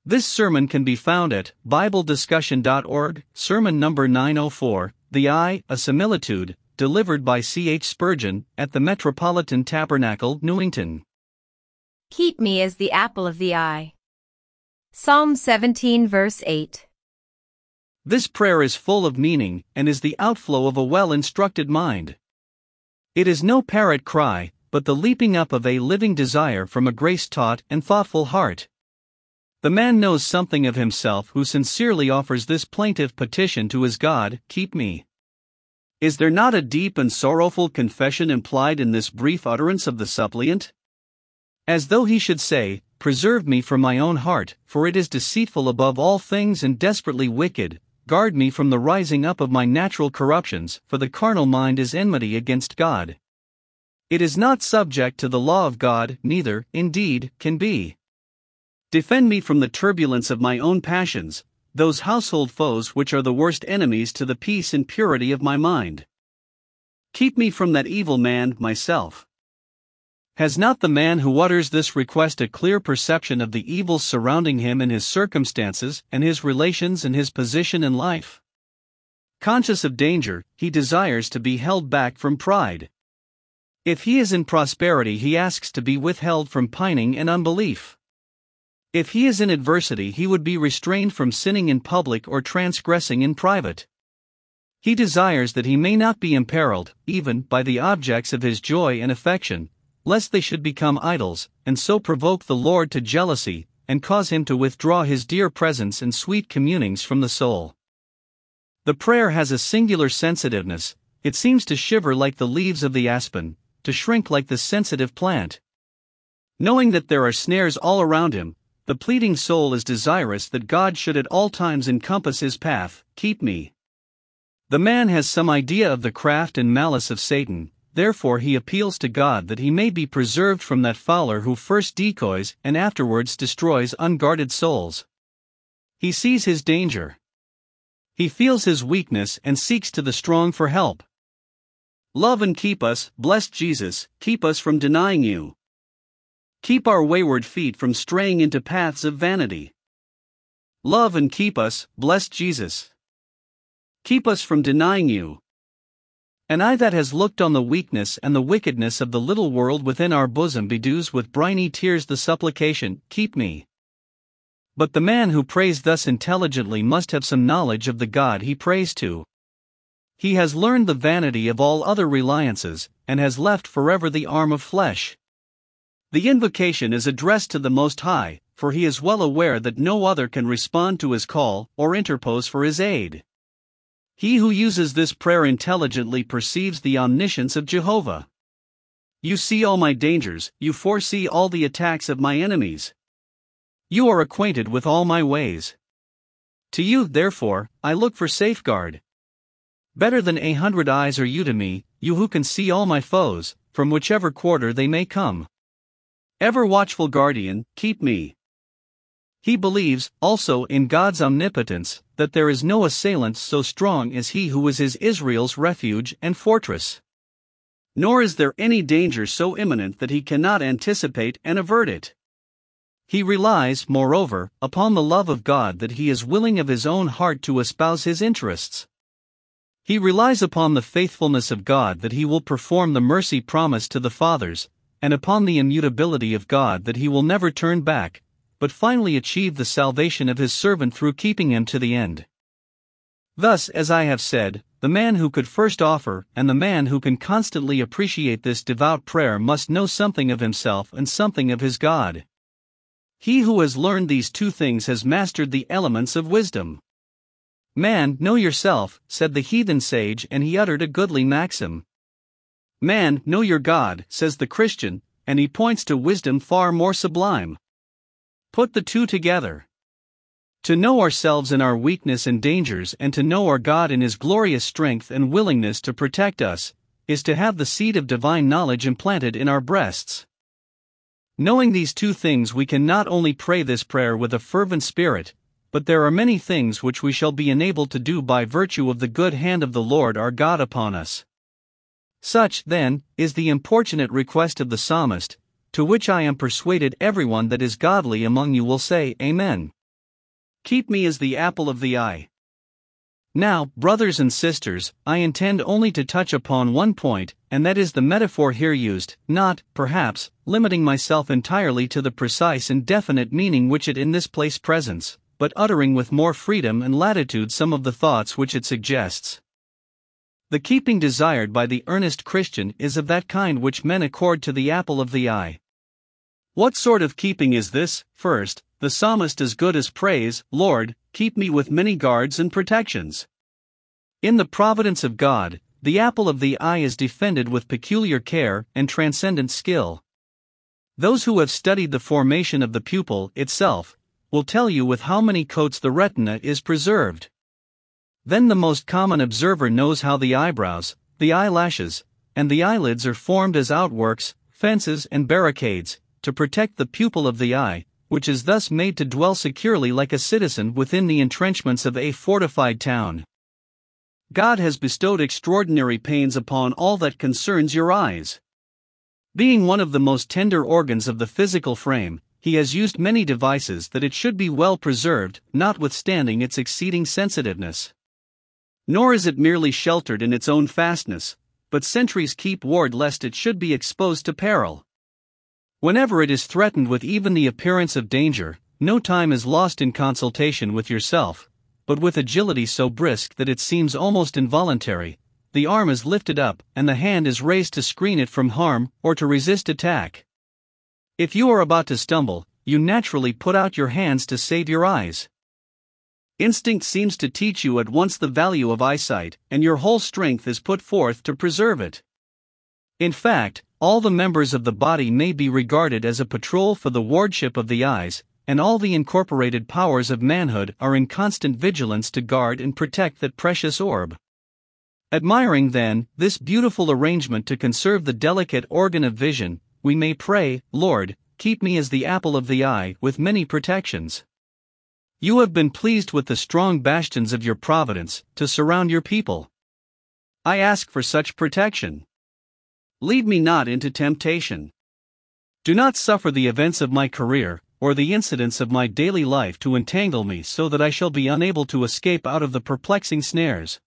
This sermon can be found at BibleDiscussion.org, sermon number 904, The Eye, a Similitude, delivered by C.H. Spurgeon, at the Metropolitan Tabernacle, Newington. Keep me as the apple of the eye. Psalm 17 verse 8. This prayer is full of meaning, and is the outflow of a well-instructed mind. It is no parrot cry, but the leaping up of a living desire from a grace-taught and thoughtful heart. The man knows something of himself who sincerely offers this plaintive petition to his God, keep me. Is there not a deep and sorrowful confession implied in this brief utterance of the suppliant? As though he should say, preserve me from my own heart, for it is deceitful above all things and desperately wicked. Guard me from the rising up of my natural corruptions, for the carnal mind is enmity against God. It is not subject to the law of God, neither, indeed, can be. Defend me from the turbulence of my own passions, those household foes which are the worst enemies to the peace and purity of my mind. Keep me from that evil man, myself. Has not the man who utters this request a clear perception of the evils surrounding him in his circumstances and his relations and his position in life? Conscious of danger, he desires to be held back from pride. If he is in prosperity, he asks to be withheld from pining and unbelief. If he is in adversity, he would be restrained from sinning in public or transgressing in private. He desires that he may not be imperiled, even by the objects of his joy and affection, lest they should become idols, and so provoke the Lord to jealousy, and cause him to withdraw his dear presence and sweet communings from the soul. The prayer has a singular sensitiveness. It seems to shiver like the leaves of the aspen, to shrink like the sensitive plant. Knowing that there are snares all around him, the pleading soul is desirous that God should at all times encompass his path, keep me. The man has some idea of the craft and malice of Satan, therefore he appeals to God that he may be preserved from that fowler who first decoys and afterwards destroys unguarded souls. He sees his danger. He feels his weakness and seeks to the strong for help. Love and keep us, blessed Jesus, keep us from denying you. Keep our wayward feet from straying into paths of vanity. Love and keep us, blessed Jesus. Keep us from denying you. An eye that has looked on the weakness and the wickedness of the little world within our bosom bedews with briny tears the supplication, keep me. But the man who prays thus intelligently must have some knowledge of the God he prays to. He has learned the vanity of all other reliances, and has left forever the arm of flesh. The invocation is addressed to the Most High, for he is well aware that no other can respond to his call or interpose for his aid. He who uses this prayer intelligently perceives the omniscience of Jehovah. You see all my dangers, you foresee all the attacks of my enemies. You are acquainted with all my ways. To you, therefore, I look for safeguard. Better than 100 eyes are you to me, you who can see all my foes, from whichever quarter they may come. Ever watchful guardian, keep me. He believes, also, in God's omnipotence, that there is no assailant so strong as he who is his Israel's refuge and fortress. Nor is there any danger so imminent that he cannot anticipate and avert it. He relies, moreover, upon the love of God that he is willing of his own heart to espouse his interests. He relies upon the faithfulness of God that he will perform the mercy promised to the fathers, and upon the immutability of God that he will never turn back, but finally achieve the salvation of his servant through keeping him to the end. Thus, as I have said, the man who could first offer and the man who can constantly appreciate this devout prayer must know something of himself and something of his God. He who has learned these two things has mastered the elements of wisdom. Man, know yourself, said the heathen sage, and he uttered a goodly maxim. Man, know your God, says the Christian, and he points to wisdom far more sublime. Put the two together. To know ourselves in our weakness and dangers and to know our God in his glorious strength and willingness to protect us, is to have the seed of divine knowledge implanted in our breasts. Knowing these two things, we can not only pray this prayer with a fervent spirit, but there are many things which we shall be enabled to do by virtue of the good hand of the Lord our God upon us. Such, then, is the importunate request of the psalmist, to which I am persuaded everyone that is godly among you will say, Amen. keep me as the apple of the eye. Now, brothers and sisters, I intend only to touch upon one point, and that is the metaphor here used, not, perhaps, limiting myself entirely to the precise and definite meaning which it in this place presents, but uttering with more freedom and latitude some of the thoughts which it suggests. The keeping desired by the earnest Christian is of that kind which men accord to the apple of the eye. What sort of keeping is this? First, the psalmist as good as prays, Lord, keep me with many guards and protections. In the providence of God, the apple of the eye is defended with peculiar care and transcendent skill. Those who have studied the formation of the pupil itself will tell you with how many coats the retina is preserved. Then the most common observer knows how the eyebrows, the eyelashes, and the eyelids are formed as outworks, fences, and barricades, to protect the pupil of the eye, which is thus made to dwell securely like a citizen within the entrenchments of a fortified town. God has bestowed extraordinary pains upon all that concerns your eyes. Being one of the most tender organs of the physical frame, He has used many devices that it should be well preserved, notwithstanding its exceeding sensitiveness. Nor is it merely sheltered in its own fastness, but sentries keep ward lest it should be exposed to peril. Whenever it is threatened with even the appearance of danger, no time is lost in consultation with yourself, but with agility so brisk that it seems almost involuntary, the arm is lifted up and the hand is raised to screen it from harm or to resist attack. If you are about to stumble, you naturally put out your hands to save your eyes. Instinct seems to teach you at once the value of eyesight, and your whole strength is put forth to preserve it. In fact, all the members of the body may be regarded as a patrol for the wardship of the eyes, and all the incorporated powers of manhood are in constant vigilance to guard and protect that precious orb. Admiring, then, this beautiful arrangement to conserve the delicate organ of vision, we may pray, Lord, keep me as the apple of the eye with many protections. You have been pleased with the strong bastions of your providence to surround your people. I ask for such protection. Lead me not into temptation. Do not suffer the events of my career, or the incidents of my daily life to entangle me so that I shall be unable to escape out of the perplexing snares.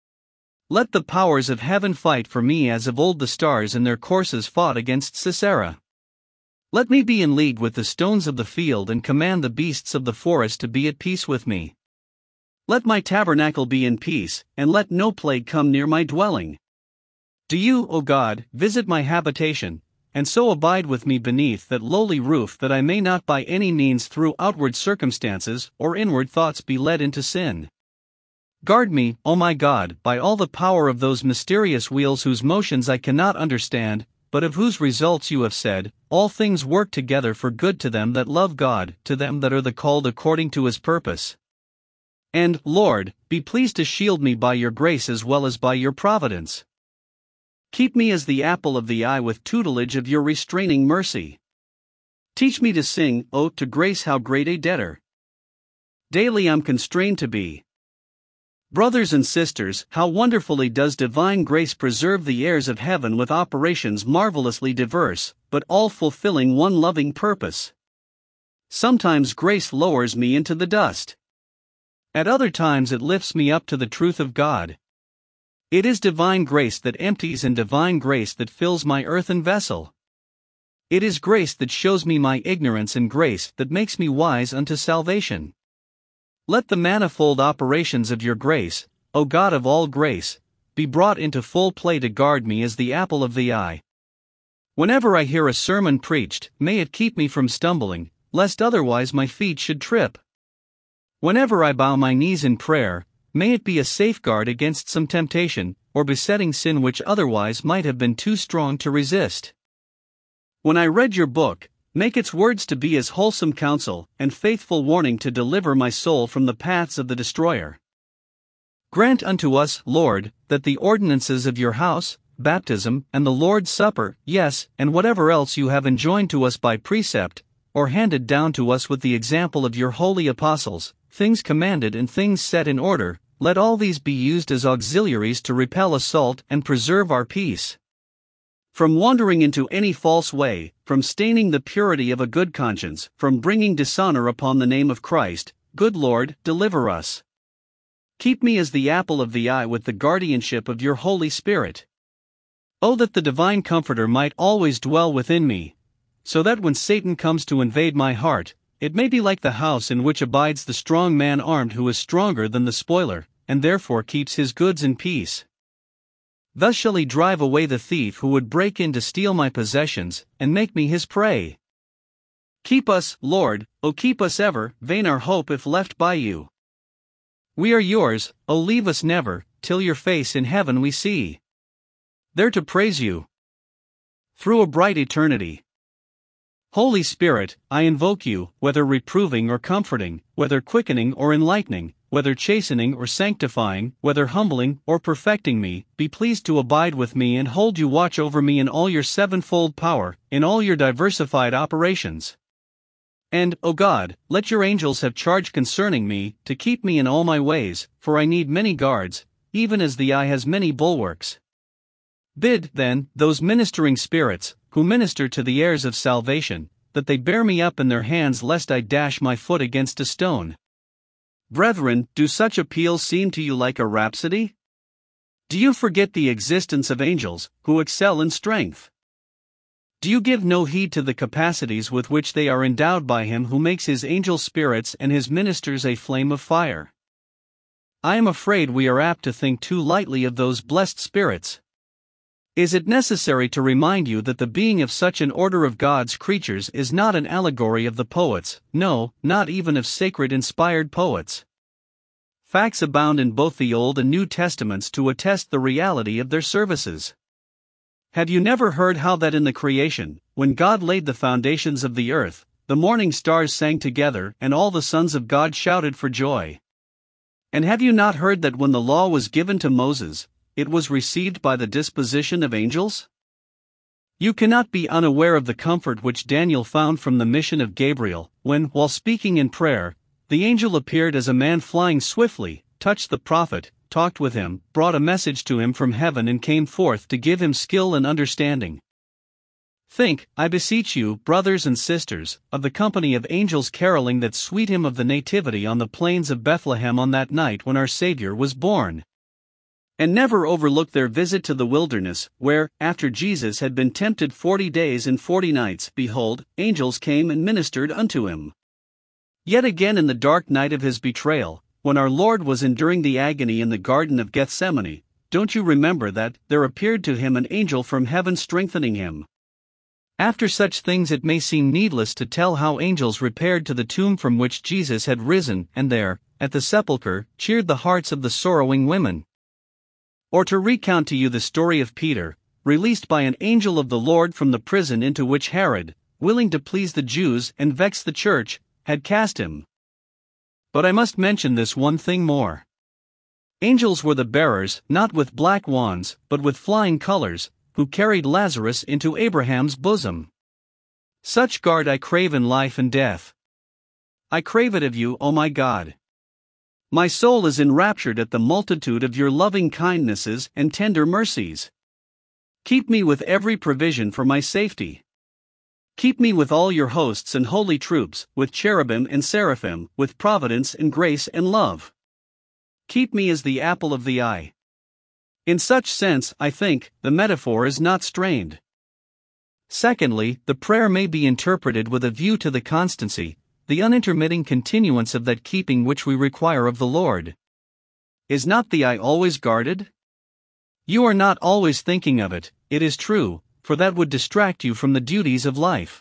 Let the powers of heaven fight for me as of old the stars in their courses fought against Sisera. Let me be in league with the stones of the field and command the beasts of the forest to be at peace with me. Let my tabernacle be in peace, and let no plague come near my dwelling. Do you, O God, visit my habitation, and so abide with me beneath that lowly roof that I may not by any means through outward circumstances or inward thoughts be led into sin. Guard me, O my God, by all the power of those mysterious wheels whose motions I cannot understand, but of whose results you have said, all things work together for good to them that love God, to them that are the called according to His purpose. And, Lord, be pleased to shield me by your grace as well as by your providence. Keep me as the apple of the eye with tutelage of your restraining mercy. Teach me to sing, O, to grace how great a debtor daily I'm constrained to be. Brothers and sisters, how wonderfully does divine grace preserve the heirs of heaven with operations marvelously diverse, but all fulfilling one loving purpose. Sometimes grace lowers me into the dust. At other times it lifts me up to the truth of God. It is divine grace that empties and divine grace that fills my earthen vessel. It is grace that shows me my ignorance and grace that makes me wise unto salvation. Let the manifold operations of your grace, O God of all grace, be brought into full play to guard me as the apple of the eye. Whenever I hear a sermon preached, may it keep me from stumbling, lest otherwise my feet should trip. Whenever I bow my knees in prayer, may it be a safeguard against some temptation, or besetting sin which otherwise might have been too strong to resist. When I read your book, make its words to be as wholesome counsel and faithful warning to deliver my soul from the paths of the destroyer. Grant unto us, Lord, that the ordinances of your house, baptism, and the Lord's Supper, yes, and whatever else you have enjoined to us by precept, or handed down to us with the example of your holy apostles, things commanded and things set in order, let all these be used as auxiliaries to repel assault and preserve our peace. From wandering into any false way, from staining the purity of a good conscience, from bringing dishonor upon the name of Christ, good Lord, deliver us. Keep me as the apple of the eye with the guardianship of your Holy Spirit. Oh, that the divine Comforter might always dwell within me, so that when Satan comes to invade my heart, it may be like the house in which abides the strong man armed who is stronger than the spoiler, and therefore keeps his goods in peace. Thus shall he drive away the thief who would break in to steal my possessions, and make me his prey. Keep us, Lord, O keep us ever, vain our hope if left by you. We are yours, O leave us never, till your face in heaven we see. There to praise you through a bright eternity. Holy Spirit, I invoke you, whether reproving or comforting, whether quickening or enlightening, whether chastening or sanctifying, whether humbling or perfecting me, be pleased to abide with me and hold you watch over me in all your sevenfold power, in all your diversified operations. And, O God, let your angels have charge concerning me, to keep me in all my ways, for I need many guards, even as the eye has many bulwarks. Bid, then, those ministering spirits, who minister to the heirs of salvation, that they bear me up in their hands lest I dash my foot against a stone. Brethren, do such appeals seem to you like a rhapsody? Do you forget the existence of angels, who excel in strength? Do you give no heed to the capacities with which they are endowed by him who makes his angel spirits and his ministers a flame of fire? I am afraid we are apt to think too lightly of those blessed spirits. Is it necessary to remind you that the being of such an order of God's creatures is not an allegory of the poets, no, not even of sacred inspired poets? Facts abound in both the Old and New Testaments to attest the reality of their services. Have you never heard how that in the creation, when God laid the foundations of the earth, the morning stars sang together and all the sons of God shouted for joy? And have you not heard that when the law was given to Moses, it was received by the disposition of angels? You cannot be unaware of the comfort which Daniel found from the mission of Gabriel, when, while speaking in prayer, the angel appeared as a man flying swiftly, touched the prophet, talked with him, brought a message to him from heaven and came forth to give him skill and understanding. Think, I beseech you, brothers and sisters, of the company of angels caroling that sweet hymn of the Nativity on the plains of Bethlehem on that night when our Savior was born. And never overlook their visit to the wilderness, where, after Jesus had been tempted 40 days and 40 nights, behold, angels came and ministered unto him. Yet again in the dark night of his betrayal, when our Lord was enduring the agony in the Garden of Gethsemane, don't you remember that there appeared to him an angel from heaven strengthening him? After such things it may seem needless to tell how angels repaired to the tomb from which Jesus had risen, and there, at the sepulchre, cheered the hearts of the sorrowing women. Or to recount to you the story of Peter, released by an angel of the Lord from the prison into which Herod, willing to please the Jews and vex the church, had cast him. But I must mention this one thing more. Angels were the bearers, not with black wands, but with flying colors, who carried Lazarus into Abraham's bosom. Such guard I crave in life and death. I crave it of you, O my God. My soul is enraptured at the multitude of your loving kindnesses and tender mercies. Keep me with every provision for my safety. Keep me with all your hosts and holy troops, with cherubim and seraphim, with providence and grace and love. Keep me as the apple of the eye. In such sense, I think, the metaphor is not strained. Secondly, the prayer may be interpreted with a view to the constancy, the unintermitting continuance of that keeping which we require of the Lord. Is not the eye always guarded? You are not always thinking of it, it is true, for that would distract you from the duties of life.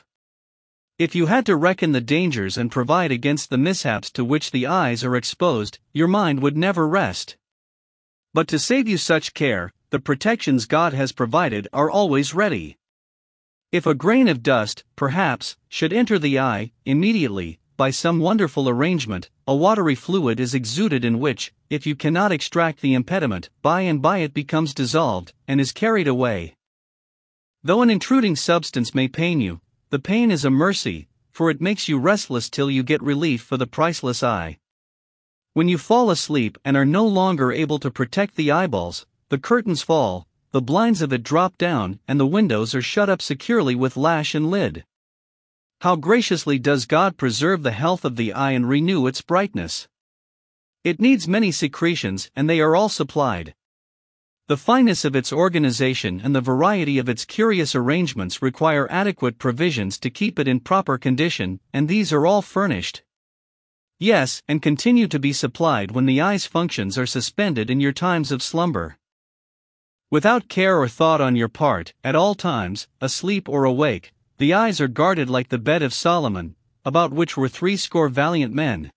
If you had to reckon the dangers and provide against the mishaps to which the eyes are exposed, your mind would never rest. But to save you such care, the protections God has provided are always ready. If a grain of dust, perhaps, should enter the eye, immediately, by some wonderful arrangement, a watery fluid is exuded in which, if you cannot extract the impediment, by and by it becomes dissolved, and is carried away. Though an intruding substance may pain you, the pain is a mercy, for it makes you restless till you get relief for the priceless eye. When you fall asleep and are no longer able to protect the eyeballs, the curtains fall, the blinds of it drop down, and the windows are shut up securely with lash and lid. How graciously does God preserve the health of the eye and renew its brightness! It needs many secretions, and they are all supplied. The fineness of its organization and the variety of its curious arrangements require adequate provisions to keep it in proper condition, and these are all furnished. Yes, and continue to be supplied when the eye's functions are suspended in your times of slumber. Without care or thought on your part, at all times, asleep or awake, the eyes are guarded like the bed of Solomon, about which were 80 valiant men.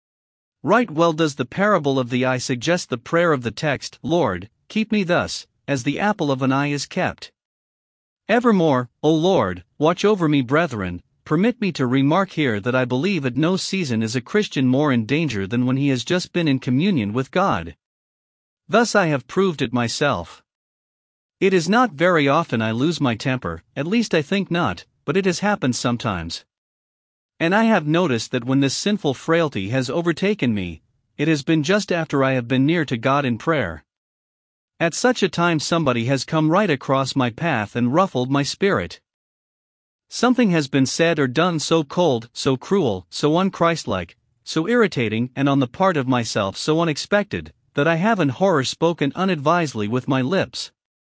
Right well does the parable of the eye suggest the prayer of the text, Lord, keep me thus, as the apple of an eye is kept. Evermore, O Lord, watch over me, brethren. Permit me to remark here that I believe at no season is a Christian more in danger than when he has just been in communion with God. Thus I have proved it myself. It is not very often I lose my temper, at least I think not, but it has happened sometimes. And I have noticed that when this sinful frailty has overtaken me, it has been just after I have been near to God in prayer. At such a time somebody has come right across my path and ruffled my spirit. Something has been said or done so cold, so cruel, so unchristlike, so irritating, and on the part of myself so unexpected, that I have in horror spoken unadvisedly with my lips.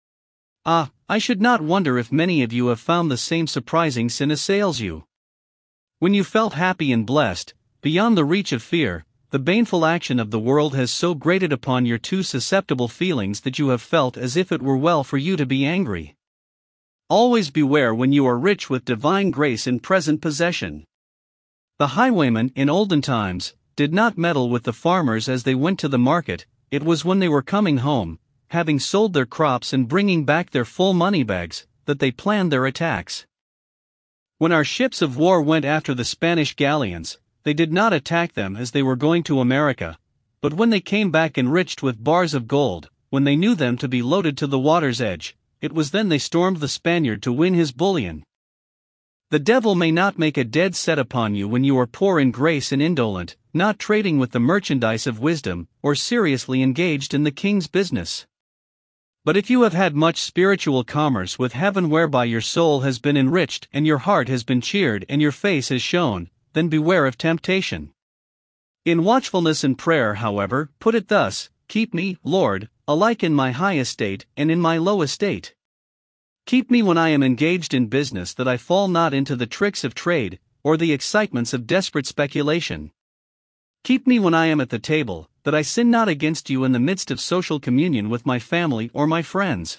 Ah, I should not wonder if many of you have found the same surprising sin assails you. When you felt happy and blessed, beyond the reach of fear, the baneful action of the world has so grated upon your too susceptible feelings that you have felt as if it were well for you to be angry. Always beware when you are rich with divine grace in present possession. The highwaymen in olden times did not meddle with the farmers as they went to the market. It was when they were coming home, having sold their crops and bringing back their full money bags, that they planned their attacks. When our ships of war went after the Spanish galleons, they did not attack them as they were going to America, but when they came back enriched with bars of gold, when they knew them to be loaded to the water's edge, it was then they stormed the Spaniard to win his bullion. The devil may not make a dead set upon you when you are poor in grace and indolent, not trading with the merchandise of wisdom, or seriously engaged in the king's business. But if you have had much spiritual commerce with heaven whereby your soul has been enriched and your heart has been cheered and your face has shone, then beware of temptation. In watchfulness and prayer, however, put it thus, keep me, Lord, alike in my high estate and in my low estate. Keep me when I am engaged in business that I fall not into the tricks of trade, or the excitements of desperate speculation. Keep me when I am at the table, that I sin not against you in the midst of social communion with my family or my friends.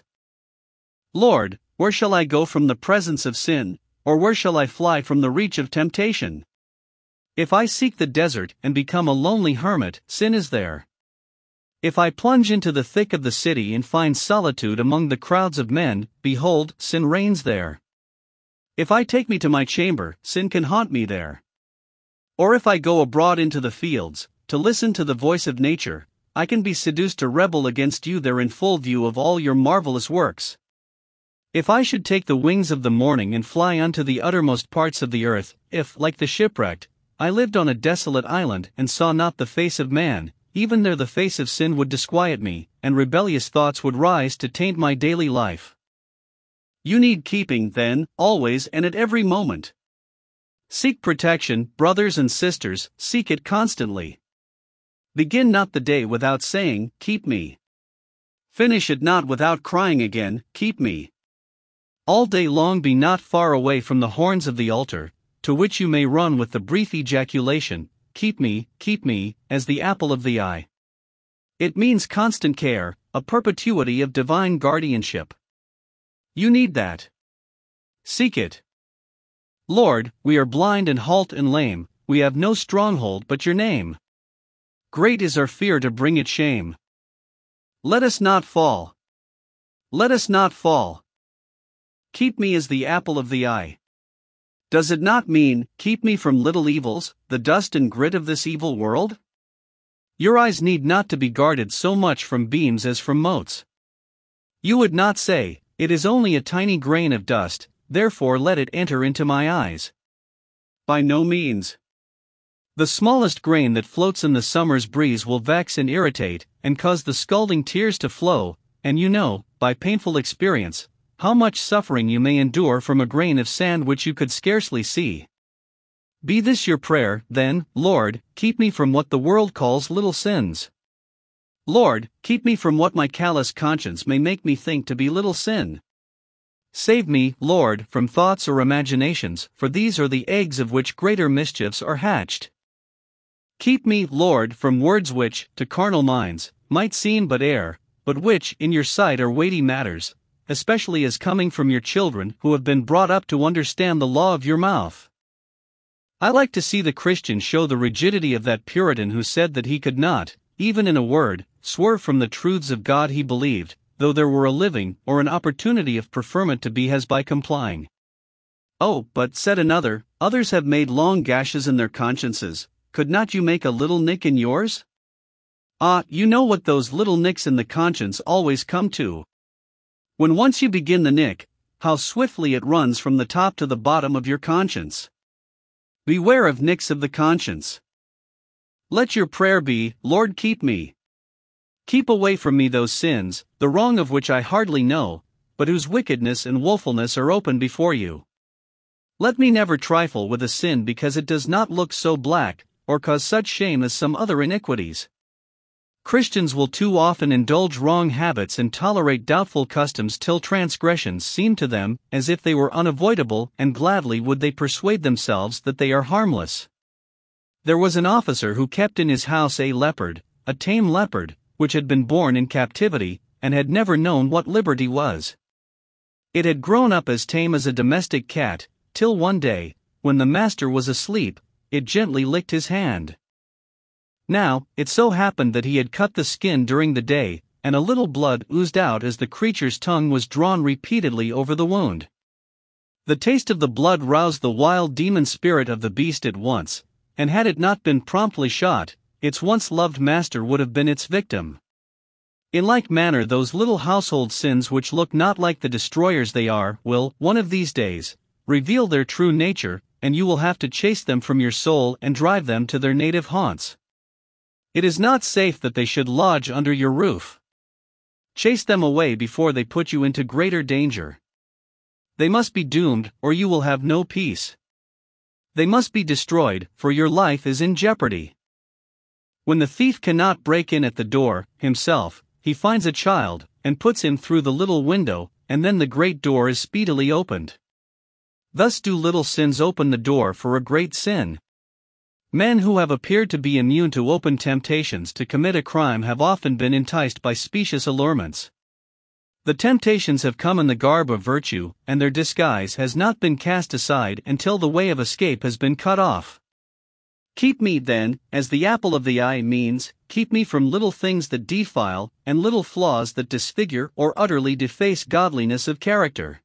Lord, where shall I go from the presence of sin, or where shall I fly from the reach of temptation? If I seek the desert and become a lonely hermit, sin is there. If I plunge into the thick of the city and find solitude among the crowds of men, behold, sin reigns there. If I take me to my chamber, sin can haunt me there. Or if I go abroad into the fields, to listen to the voice of nature, I can be seduced to rebel against you there in full view of all your marvelous works. If I should take the wings of the morning and fly unto the uttermost parts of the earth, if, like the shipwrecked, I lived on a desolate island and saw not the face of man, even there the face of sin would disquiet me, and rebellious thoughts would rise to taint my daily life. You need keeping, then, always and at every moment. Seek protection, brothers and sisters, seek it constantly. Begin not the day without saying, keep me. Finish it not without crying again, keep me. All day long be not far away from the horns of the altar, to which you may run with the brief ejaculation, keep me, as the apple of the eye. It means constant care, a perpetuity of divine guardianship. You need that. Seek it. Lord, we are blind and halt and lame, we have no stronghold but your name. Great is our fear to bring it shame. Let us not fall. Let us not fall. Keep me as the apple of the eye. Does it not mean, keep me from little evils, the dust and grit of this evil world? Your eyes need not to be guarded so much from beams as from motes. You would not say, it is only a tiny grain of dust, therefore let it enter into my eyes. By no means. The smallest grain that floats in the summer's breeze will vex and irritate, and cause the scalding tears to flow, and you know, by painful experience, how much suffering you may endure from a grain of sand which you could scarcely see. Be this your prayer, then, Lord, keep me from what the world calls little sins. Lord, keep me from what my callous conscience may make me think to be little sin. Save me, Lord, from thoughts or imaginations, for these are the eggs of which greater mischiefs are hatched. Keep me, Lord, from words which, to carnal minds, might seem but air, but which, in your sight, are weighty matters, especially as coming from your children who have been brought up to understand the law of your mouth. I like to see the Christian show the rigidity of that Puritan who said that he could not, even in a word, swerve from the truths of God he believed, though there were a living or an opportunity of preferment to be his by complying. Oh, but, said another, others have made long gashes in their consciences, could not you make a little nick in yours? Ah, you know what those little nicks in the conscience always come to. When once you begin the nick, how swiftly it runs from the top to the bottom of your conscience. Beware of nicks of the conscience. Let your prayer be, Lord, keep me. Keep away from me those sins, the wrong of which I hardly know, but whose wickedness and woefulness are open before you. Let me never trifle with a sin because it does not look so black, or cause such shame as some other iniquities. Christians will too often indulge wrong habits and tolerate doubtful customs till transgressions seem to them as if they were unavoidable, and gladly would they persuade themselves that they are harmless. There was an officer who kept in his house a leopard, a tame leopard, which had been born in captivity, and had never known what liberty was. It had grown up as tame as a domestic cat, till one day, when the master was asleep, it gently licked his hand. Now, it so happened that he had cut the skin during the day, and a little blood oozed out as the creature's tongue was drawn repeatedly over the wound. The taste of the blood roused the wild demon spirit of the beast at once, and had it not been promptly shot, its once loved master would have been its victim. In like manner, those little household sins which look not like the destroyers they are, will, one of these days, reveal their true nature, and you will have to chase them from your soul and drive them to their native haunts. It is not safe that they should lodge under your roof. Chase them away before they put you into greater danger. They must be doomed, or you will have no peace. They must be destroyed, for your life is in jeopardy. When the thief cannot break in at the door, himself, he finds a child, and puts him through the little window, and then the great door is speedily opened. Thus do little sins open the door for a great sin. Men who have appeared to be immune to open temptations to commit a crime have often been enticed by specious allurements. The temptations have come in the garb of virtue, and their disguise has not been cast aside until the way of escape has been cut off. Keep me, then, as the apple of the eye means, keep me from little things that defile, and little flaws that disfigure or utterly deface godliness of character.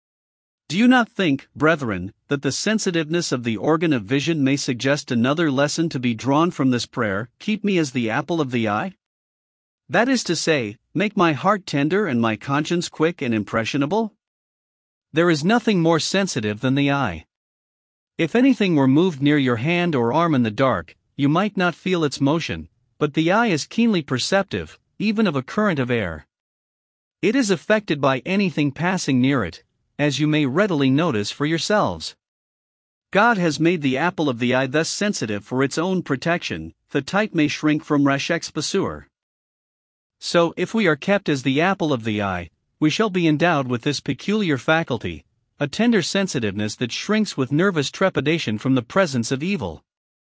Do you not think, brethren, that the sensitiveness of the organ of vision may suggest another lesson to be drawn from this prayer, keep me as the apple of the eye? That is to say, make my heart tender and my conscience quick and impressionable? There is nothing more sensitive than the eye. If anything were moved near your hand or arm in the dark, you might not feel its motion, but the eye is keenly perceptive, even of a current of air. It is affected by anything passing near it, as you may readily notice for yourselves. God has made the apple of the eye thus sensitive for its own protection, that it may shrink from rash exposure. So, if we are kept as the apple of the eye, we shall be endowed with this peculiar faculty, a tender sensitiveness that shrinks with nervous trepidation from the presence of evil.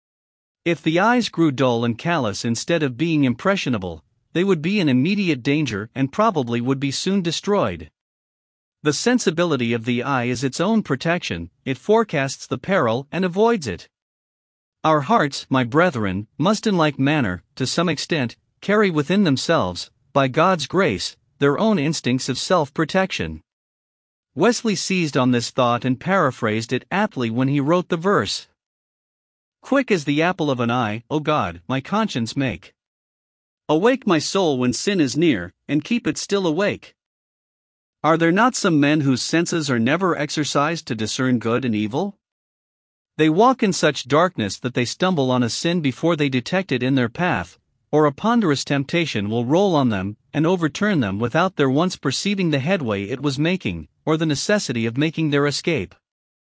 If the eyes grew dull and callous instead of being impressionable, they would be in immediate danger and probably would be soon destroyed. The sensibility of the eye is its own protection, it forecasts the peril and avoids it. Our hearts, my brethren, must in like manner, to some extent, carry within themselves, by God's grace, their own instincts of self-protection. Wesley seized on this thought and paraphrased it aptly when he wrote the verse, "Quick as the apple of an eye, O God, my conscience make. Awake my soul when sin is near, and keep it still awake." Are there not some men whose senses are never exercised to discern good and evil? They walk in such darkness that they stumble on a sin before they detect it in their path, or a ponderous temptation will roll on them and overturn them without their once perceiving the headway it was making, or the necessity of making their escape.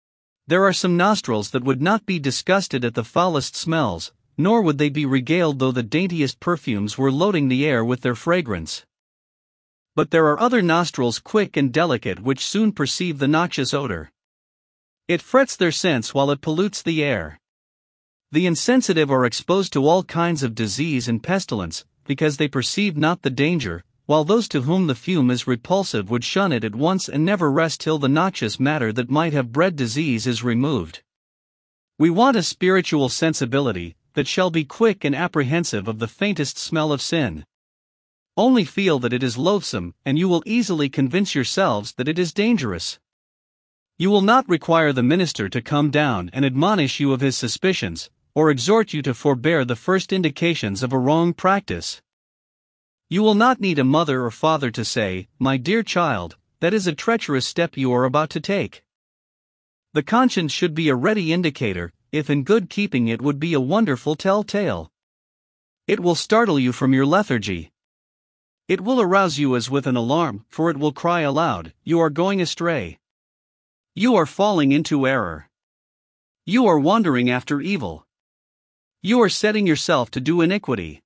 There are some nostrils that would not be disgusted at the foulest smells, nor would they be regaled though the daintiest perfumes were loading the air with their fragrance. But there are other nostrils quick and delicate which soon perceive the noxious odor. It frets their sense while it pollutes the air. The insensitive are exposed to all kinds of disease and pestilence, because they perceive not the danger, while those to whom the fume is repulsive would shun it at once and never rest till the noxious matter that might have bred disease is removed. We want a spiritual sensibility that shall be quick and apprehensive of the faintest smell of sin. Only feel that it is loathsome, and you will easily convince yourselves that it is dangerous. You will not require the minister to come down and admonish you of his suspicions, or exhort you to forbear the first indications of a wrong practice. You will not need a mother or father to say, "My dear child, that is a treacherous step you are about to take." The conscience should be a ready indicator. If in good keeping, it would be a wonderful tell-tale. It will startle you from your lethargy. It will arouse you as with an alarm, for it will cry aloud, "You are going astray. You are falling into error. You are wandering after evil. You are setting yourself to do iniquity."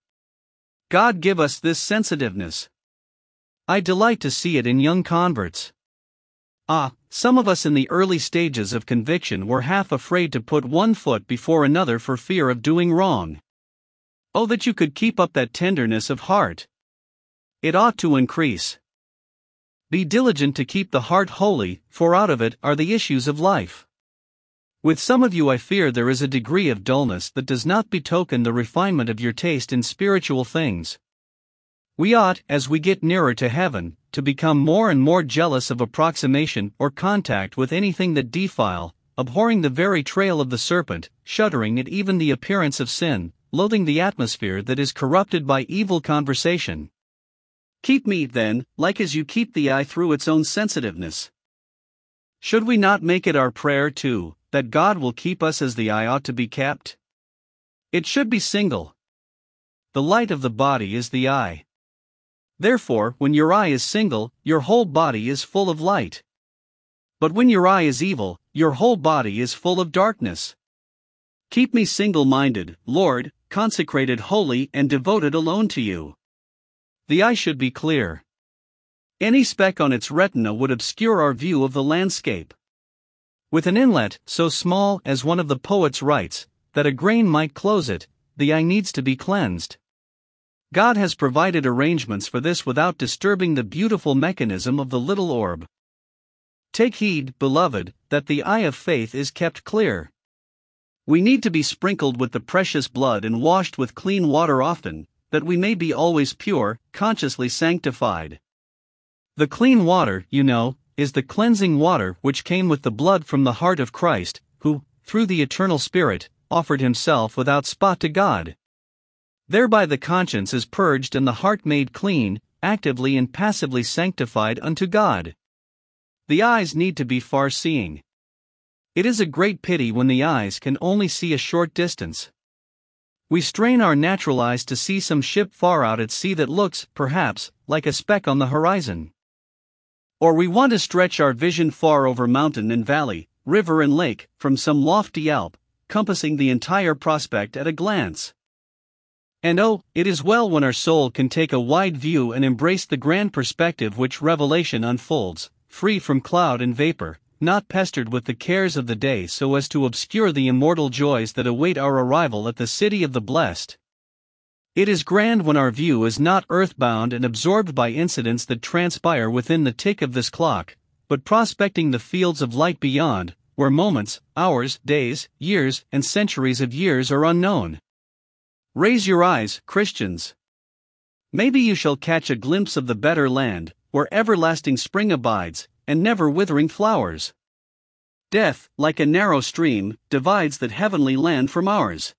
God give us this sensitiveness. I delight to see it in young converts. Some of us in the early stages of conviction were half afraid to put one foot before another for fear of doing wrong. Oh, that you could keep up that tenderness of heart! It ought to increase. Be diligent to keep the heart holy, for out of it are the issues of life. With some of you I fear there is a degree of dullness that does not betoken the refinement of your taste in spiritual things. We ought, as we get nearer to heaven, to become more and more jealous of approximation or contact with anything that defile, abhorring the very trail of the serpent, shuddering at even the appearance of sin, loathing the atmosphere that is corrupted by evil conversation. Keep me, then, like as you keep the eye through its own sensitiveness. Should we not make it our prayer, too, that God will keep us as the eye ought to be kept? It should be single. The light of the body is the eye. Therefore, when your eye is single, your whole body is full of light. But when your eye is evil, your whole body is full of darkness. Keep me single-minded, Lord, consecrated holy and devoted alone to you. The eye should be clear. Any speck on its retina would obscure our view of the landscape. With an inlet so small, as one of the poets writes, that a grain might close it, the eye needs to be cleansed. God has provided arrangements for this without disturbing the beautiful mechanism of the little orb. Take heed, beloved, that the eye of faith is kept clear. We need to be sprinkled with the precious blood and washed with clean water often, that we may be always pure, consciously sanctified. The clean water, you know, is the cleansing water which came with the blood from the heart of Christ, who, through the eternal Spirit, offered himself without spot to God. Thereby the conscience is purged and the heart made clean, actively and passively sanctified unto God. The eyes need to be far-seeing. It is a great pity when the eyes can only see a short distance. We strain our natural eyes to see some ship far out at sea that looks, perhaps, like a speck on the horizon. Or we want to stretch our vision far over mountain and valley, river and lake, from some lofty Alp, compassing the entire prospect at a glance. And oh, it is well when our soul can take a wide view and embrace the grand perspective which Revelation unfolds, free from cloud and vapor, not pestered with the cares of the day so as to obscure the immortal joys that await our arrival at the city of the blessed. It is grand when our view is not earthbound and absorbed by incidents that transpire within the tick of this clock, but prospecting the fields of light beyond, where moments, hours, days, years, and centuries of years are unknown. Raise your eyes, Christians. Maybe you shall catch a glimpse of the better land, where everlasting spring abides, and never withering flowers. Death, like a narrow stream, divides that heavenly land from ours.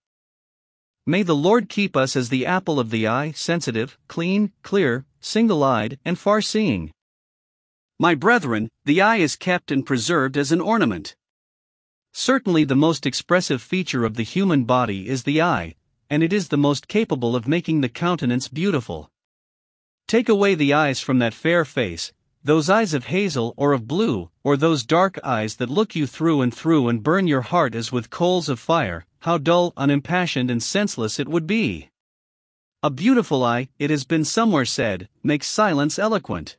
May the Lord keep us as the apple of the eye, sensitive, clean, clear, single-eyed, and far-seeing. My brethren, the eye is kept and preserved as an ornament. Certainly the most expressive feature of the human body is the eye, and it is the most capable of making the countenance beautiful. Take away the eyes from that fair face, those eyes of hazel or of blue, or those dark eyes that look you through and burn your heart as with coals of fire, how dull, unimpassioned and senseless it would be. A beautiful eye, it has been somewhere said, makes silence eloquent.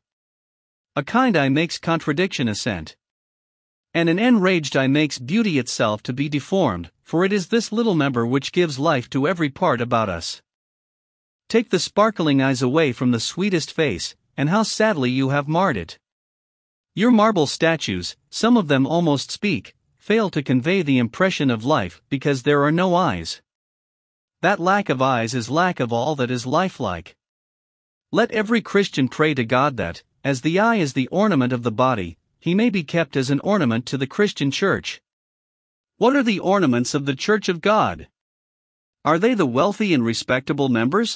A kind eye makes contradiction assent. And an enraged eye makes beauty itself to be deformed, for it is this little member which gives life to every part about us. Take the sparkling eyes away from the sweetest face, and how sadly you have marred it. Your marble statues, some of them almost speak, fail to convey the impression of life because there are no eyes. That lack of eyes is lack of all that is lifelike. Let every Christian pray to God that, as the eye is the ornament of the body, he may be kept as an ornament to the Christian church. What are the ornaments of the Church of God? Are they the wealthy and respectable members?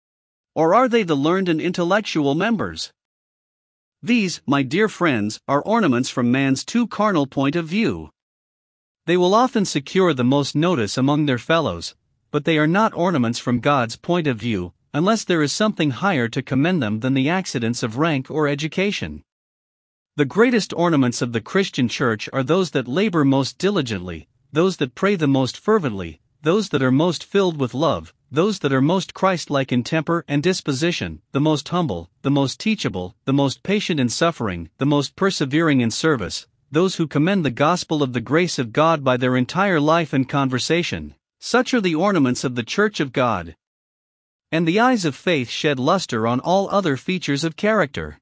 Or are they the learned and intellectual members? These, my dear friends, are ornaments from man's too carnal point of view. They will often secure the most notice among their fellows, but they are not ornaments from God's point of view, unless there is something higher to commend them than the accidents of rank or education. The greatest ornaments of the Christian church are those that labor most diligently, those that pray the most fervently, those that are most filled with love, those that are most Christ-like in temper and disposition, the most humble, the most teachable, the most patient in suffering, the most persevering in service, those who commend the gospel of the grace of God by their entire life and conversation. Such are the ornaments of the Church of God. And the eyes of faith shed luster on all other features of character.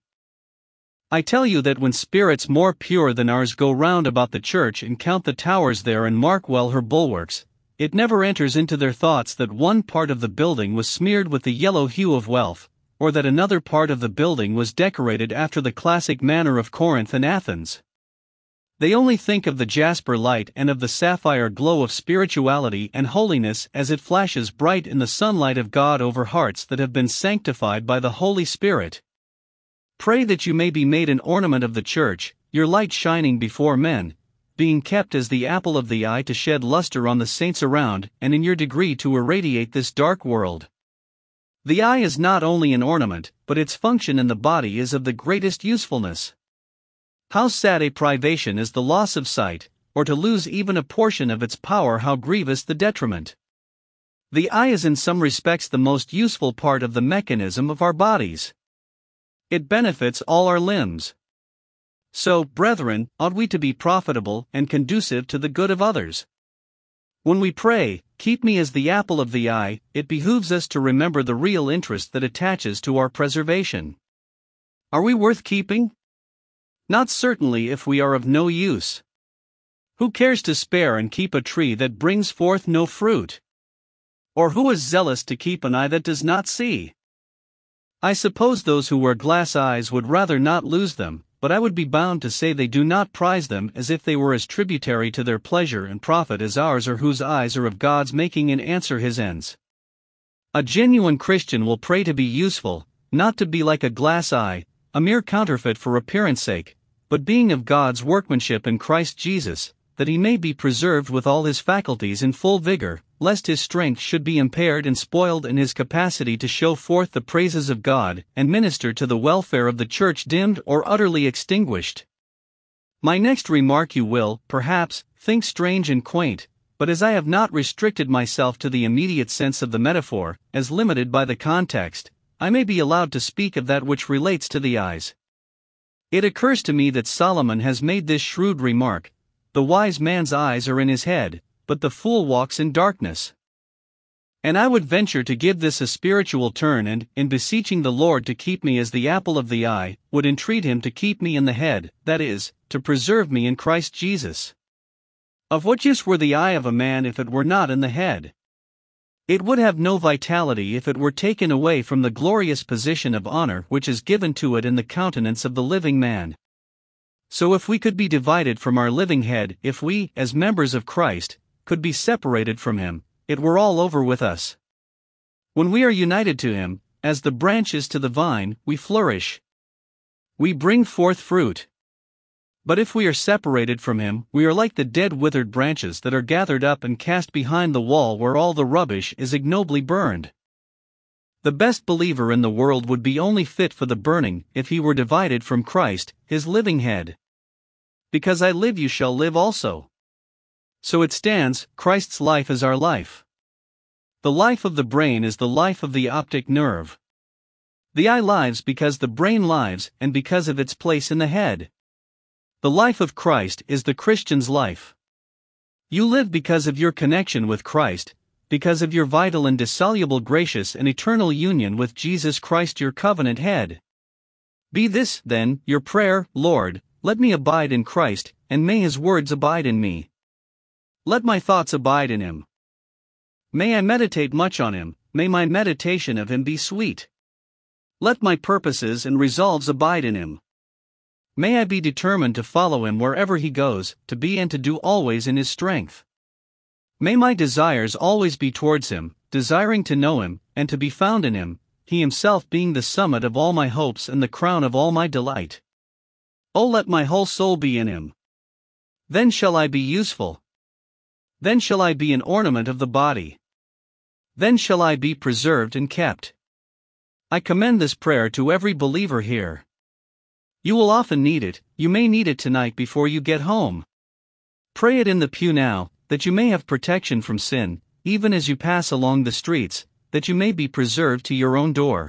I tell you that when spirits more pure than ours go round about the church and count the towers there and mark well her bulwarks, it never enters into their thoughts that one part of the building was smeared with the yellow hue of wealth, or that another part of the building was decorated after the classic manner of Corinth and Athens. They only think of the jasper light and of the sapphire glow of spirituality and holiness as it flashes bright in the sunlight of God over hearts that have been sanctified by the Holy Spirit. Pray that you may be made an ornament of the church, your light shining before men, being kept as the apple of the eye to shed luster on the saints around, and in your degree to irradiate this dark world. The eye is not only an ornament, but its function in the body is of the greatest usefulness. How sad a privation is the loss of sight, or to lose even a portion of its power, how grievous the detriment. The eye is in some respects the most useful part of the mechanism of our bodies. It benefits all our limbs. So, brethren, ought we to be profitable and conducive to the good of others. When we pray, "Keep me as the apple of the eye," it behooves us to remember the real interest that attaches to our preservation. Are we worth keeping? Not certainly if we are of no use. Who cares to spare and keep a tree that brings forth no fruit? Or who is zealous to keep an eye that does not see? I suppose those who wear glass eyes would rather not lose them, but I would be bound to say they do not prize them as if they were as tributary to their pleasure and profit as ours are, whose eyes are of God's making and answer His ends. A genuine Christian will pray to be useful, not to be like a glass eye, a mere counterfeit for appearance sake, but being of God's workmanship in Christ Jesus, that he may be preserved with all his faculties in full vigor, lest his strength should be impaired and spoiled in his capacity to show forth the praises of God and minister to the welfare of the church dimmed or utterly extinguished. My next remark you will, perhaps, think strange and quaint, but as I have not restricted myself to the immediate sense of the metaphor, as limited by the context, I may be allowed to speak of that which relates to the eyes. It occurs to me that Solomon has made this shrewd remark: "The wise man's eyes are in his head, but the fool walks in darkness." And I would venture to give this a spiritual turn and, in beseeching the Lord to keep me as the apple of the eye, would entreat Him to keep me in the head, that is, to preserve me in Christ Jesus. Of what use were the eye of a man if it were not in the head? It would have no vitality if it were taken away from the glorious position of honor which is given to it in the countenance of the living man. So if we could be divided from our living head, if we, as members of Christ, could be separated from Him, it were all over with us. When we are united to Him, as the branch is to the vine, we flourish. We bring forth fruit. But if we are separated from Him, we are like the dead withered branches that are gathered up and cast behind the wall where all the rubbish is ignobly burned. The best believer in the world would be only fit for the burning if he were divided from Christ, his living head. Because I live, you shall live also. So it stands, Christ's life is our life. The life of the brain is the life of the optic nerve. The eye lives because the brain lives and because of its place in the head. The life of Christ is the Christian's life. You live because of your connection with Christ, because of your vital and dissoluble gracious and eternal union with Jesus Christ, your covenant head. Be this, then, your prayer: Lord, let me abide in Christ, and may His words abide in me. Let my thoughts abide in Him. May I meditate much on Him, may my meditation of Him be sweet. Let my purposes and resolves abide in Him. May I be determined to follow Him wherever He goes, to be and to do always in His strength. May my desires always be towards Him, desiring to know Him, and to be found in Him, He Himself being the summit of all my hopes and the crown of all my delight. Oh, let my whole soul be in Him. Then shall I be useful. Then shall I be an ornament of the body. Then shall I be preserved and kept. I commend this prayer to every believer here. You will often need it, you may need it tonight before you get home. Pray it in the pew now, that you may have protection from sin, even as you pass along the streets, that you may be preserved to your own door.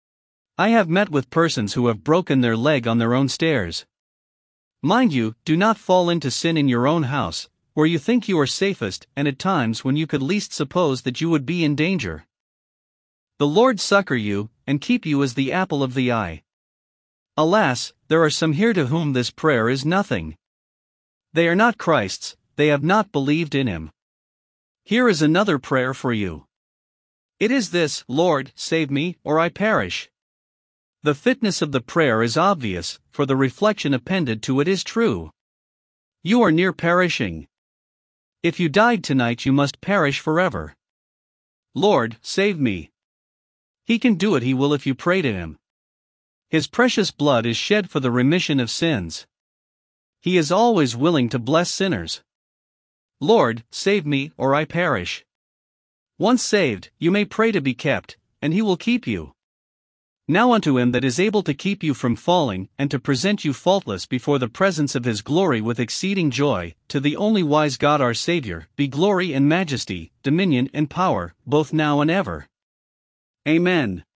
I have met with persons who have broken their leg on their own stairs. Mind you, do not fall into sin in your own house, where you think you are safest and at times when you could least suppose that you would be in danger. The Lord succor you, and keep you as the apple of the eye. Alas, there are some here to whom this prayer is nothing. They are not Christ's, they have not believed in Him. Here is another prayer for you. It is this: Lord, save me, or I perish. The fitness of the prayer is obvious, for the reflection appended to it is true. You are near perishing. If you died tonight, you must perish forever. Lord, save me. He can do it, He will, if you pray to Him. His precious blood is shed for the remission of sins. He is always willing to bless sinners. Lord, save me, or I perish. Once saved, you may pray to be kept, and He will keep you. Now unto Him that is able to keep you from falling, and to present you faultless before the presence of His glory with exceeding joy, to the only wise God our Saviour, be glory and majesty, dominion and power, both now and ever. Amen.